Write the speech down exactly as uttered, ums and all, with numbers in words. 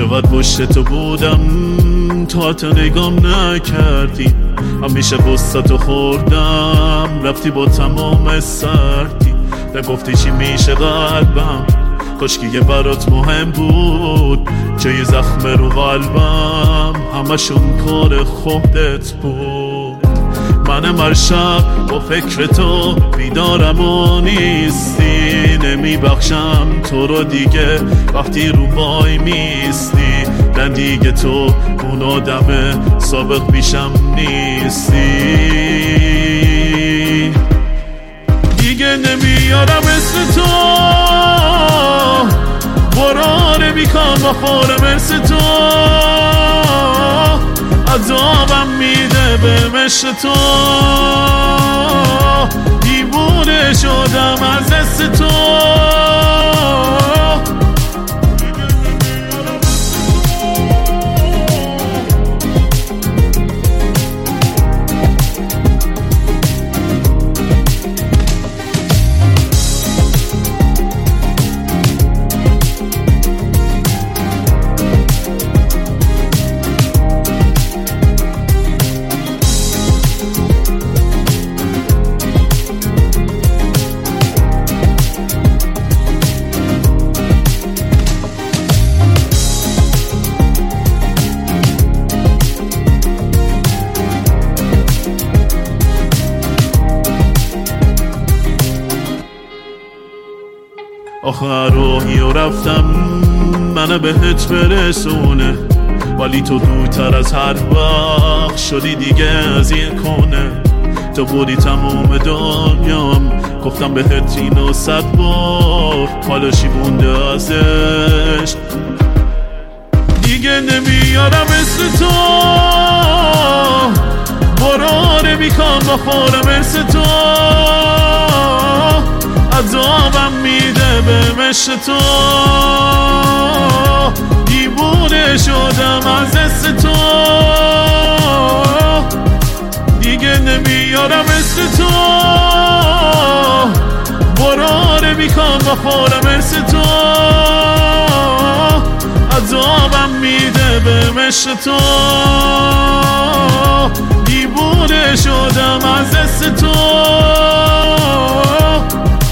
چقدر پشت تو بودم تا تو نگام نکردی، همیشه قصتو خوردم رفتی با تمام سردی. نگفتی چی میشه قلبم، کاشکی یه برات مهم بود، جای زخم رو قلبم همشون کار خودت بود. منم هر شب با فکر تو بیدارم و نیستی، نمیبخشم تو رو دیگه وقتی رو وای میستی. نه دیگه تو اون آدم سابق پیشم نیستی، دیگه نمیارم اسم تو، براره میکن بخورم ارس تو، عذابم میده به مشت تو، دیوونه شدم از دست تو. آخر روحی و رفتم منو بهت برسونه، ولی تو دورتر از هر وقت شدی دیگه از این کنه. تو بودی تموم دنیام، گفتم بهت اینو صد بار، حالا چی مونده ازش؟ دیگه نمیارم اسم تو، براره میکن بخورم ارس تو، عذابم میده به مشت تو، دیوونه شدم از دست تو، دیگه نمیارم اسم تو، براره میکن بخورم ارس تو، عذابم میده به مشت تو، دیوونه شدم از دست تو.